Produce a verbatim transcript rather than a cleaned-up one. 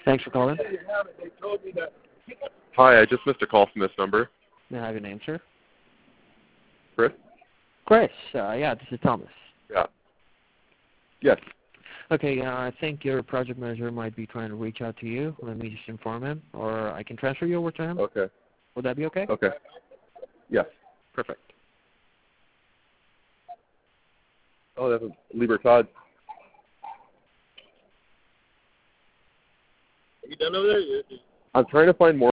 Thanks for calling. Hi, I just missed a call from this number. May I have your name, sir? Chris? Chris. Uh, yeah, this is Thomas. Yeah. Yes. Okay, uh, I think your project manager might be trying to reach out to you. Let me just inform him, or I can transfer you over to him. Okay. Would that be okay? Okay. Yes. Perfect. Oh, that's Lieber Todd. Are you done over there? I'm trying to find more